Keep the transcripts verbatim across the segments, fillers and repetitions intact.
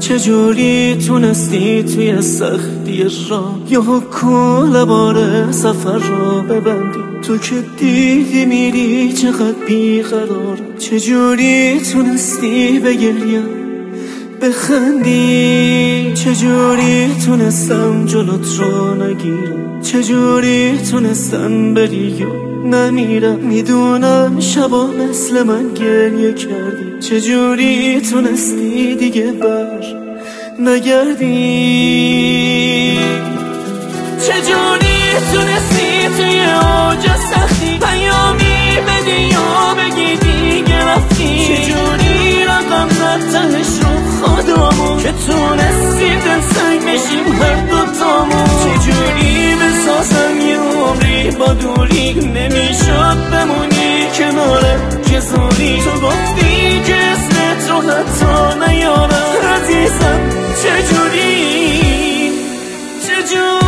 چجوری تونستی توی سختی راه یا کل بار سفر را ببندی؟ تو که دیدی میری چقدر بیقرارم، چجوری تونستی بگریم بخندی؟ چجوری تونستم جلوت رو نگیرم؟ چجوری تونستم بری یا نمیرم؟ میدونم شبا مثل من گریه کردی، چجوری تونستی دیگه بر نگردی؟ چجوری تونستی توی اوج سختی پیامی بدی یا بگی دیگه رفتی؟ چجوری رقم زد تهش رو خودمون که تونستی دلسنگ بشیم هر دوتامون؟ چجوری بسازم یه عمری با دوری نمیشد بمونی کنارم که زوری؟ تو گفتی که اسمت رو حتی نیارم عزیزم، چجوری چجوری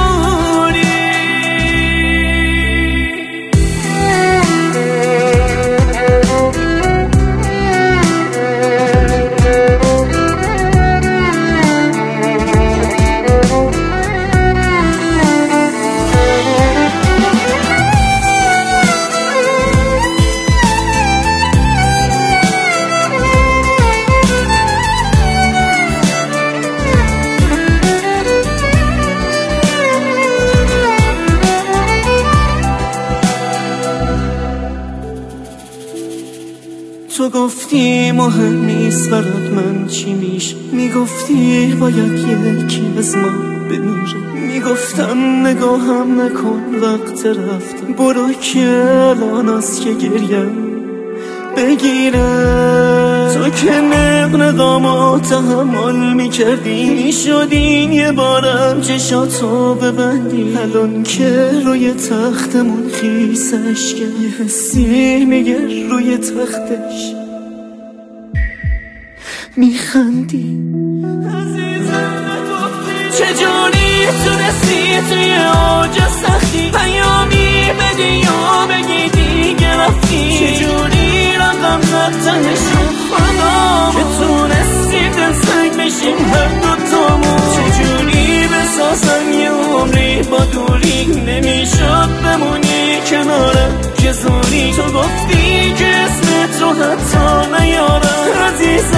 تو گفتی مهم نیست برات من چی میشه، میگفتی باید یکی از ما بمیره، میگفتم نگاهم نکن وقت رفتم، برو که الان است که گریم بگیره. تو که نقنقامو تحمل میکردی، میشدین یه بارم چشاتو ببندی، الان که روی تختمون خیسش که یه حسی میگه روی تختش میخندی. چجوری تونستی توی اوج سختی پیامی بدی یا بگی دیگه رفتی؟ چجوری رقم زد تهش رو خدا که تونستی دلسنگ بشیم هر دوتامون؟ چجوری بسازم یه عمری با دوری نمیشد بمونی کنارم که زوری؟ تو گفتی که اسمت رو حتی نیارم عزیز